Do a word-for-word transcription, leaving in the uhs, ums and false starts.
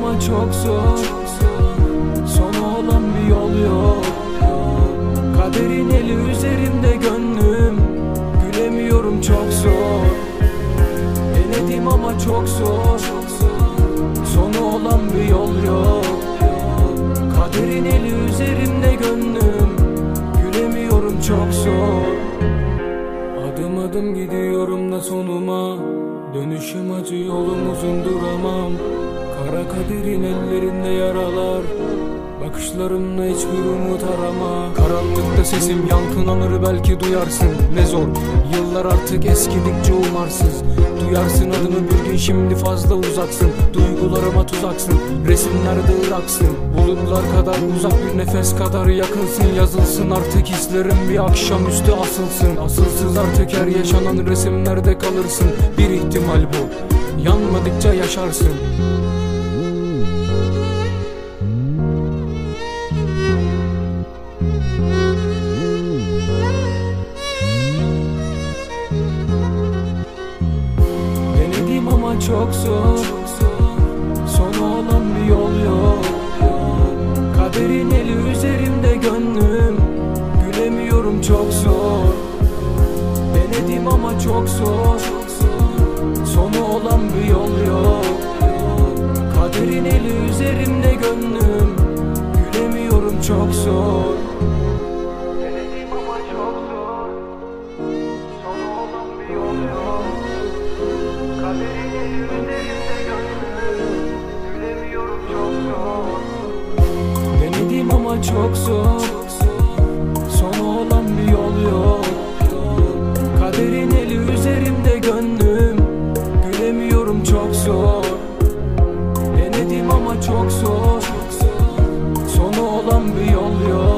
ama çok zor, sonu olan bir yol yok. Kaderin eli üzerimde gönlüm, gülemiyorum çok zor. Denedim ama çok zor, sonu olan bir yol yok. Kaderin eli üzerimde gönlüm, gülemiyorum çok zor. Adım adım gidiyorum da sonuma, dönüşüm acı yolum uzun duramam. Kara kaderin ellerinde yaralar, bakışlarımla hiçbir umut arama. Karanlıkta sesim yankılanır, belki duyarsın. Ne zor, yıllar artık eskidikçe umarsız. Duyarsın adımı bir gün, şimdi fazla uzaksın. Duygularıma tuzaksın, resimlerde ıraksın. Bulutlar kadar uzak, bir nefes kadar yakınsın. Yazılsın artık hislerim, bir akşamüstü asılsın. Asılsız artık her yaşanan resimlerde kalırsın. Bir ihtimal bu, yanmadıkça yaşarsın. Denedim ama çok zor, sonu olan bir yol yok. Kaderin eli üzerimde gönlüm, gülemiyorum çok zor. Denedim ama çok zor, sonu olan bir yol yok. Kaderin eli üzerimde gönlüm, gülemiyorum çok zor. Denedim ama çok zor, sonu olan bir yol yok. Kaderin eli üzerimde gönlüm, gülemiyorum çok zor. Denedim ama çok zor, sonu olan bir yol yok. Kaderin eli üzerimde gönlüm, gülemiyorum çok zor. Denedim ama çok zor, sonu olan bir yol yok.